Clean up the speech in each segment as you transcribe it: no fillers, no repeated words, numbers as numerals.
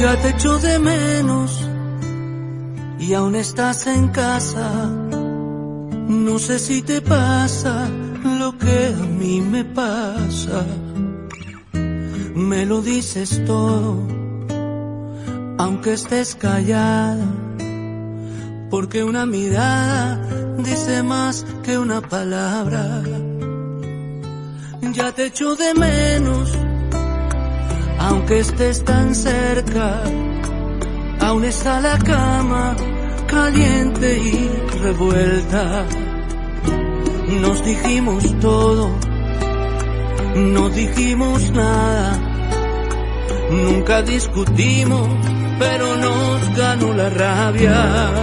Ya te echo de menos y aún estás en casa. No sé si te pasa lo que a mí me pasa. Me lo dices todo, aunque estés callada, porque una mirada dice más que una palabra. Ya te echo de menos, aunque estés tan cerca. Aún está la cama caliente y revuelta. Nos dijimos todo, no dijimos nada. Nunca discutimos, pero nos ganó la rabia.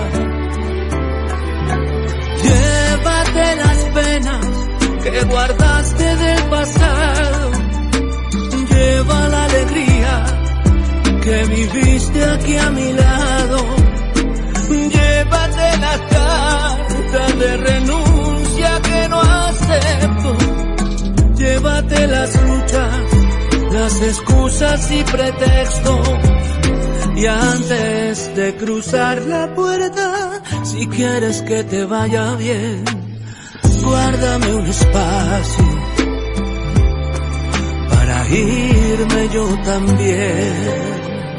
Llévate las penas que guardaste del pasado. Lleva la alegría que viviste aquí a mi lado. Llévate la carta de renuncia que no acepto. Llévate las luchas, las excusas y pretextos. Y antes de cruzar la puerta, si quieres que te vaya bien, guárdame un espacio para irme yo también.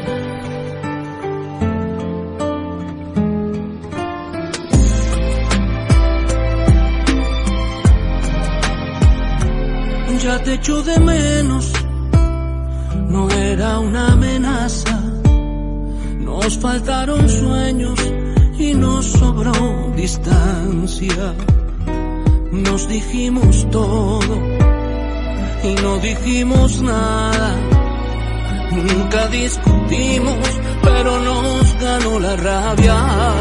Ya te echo de menos, no era una amenaza. Nos faltaron sueños y nos sobró distancia. Nos dijimos todo y no dijimos nada. Nunca discutimos, pero nos ganó la rabia.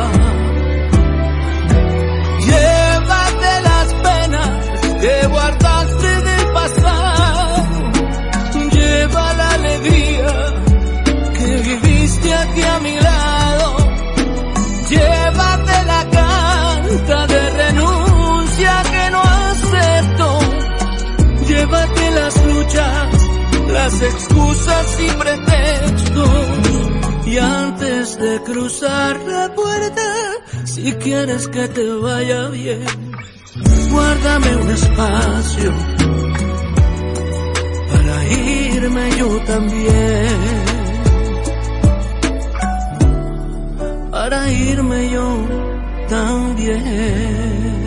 Llévate las penas que guardaste del pasado. Lleva la alegría que viviste aquí a mi lado. Llévate la carta de renuncia que no acepto. Llévate las luchas, las excusas y pretextos. Y antes de cruzar la puerta, si quieres que te vaya bien, guárdame un espacio para irme yo también. Para irme yo también.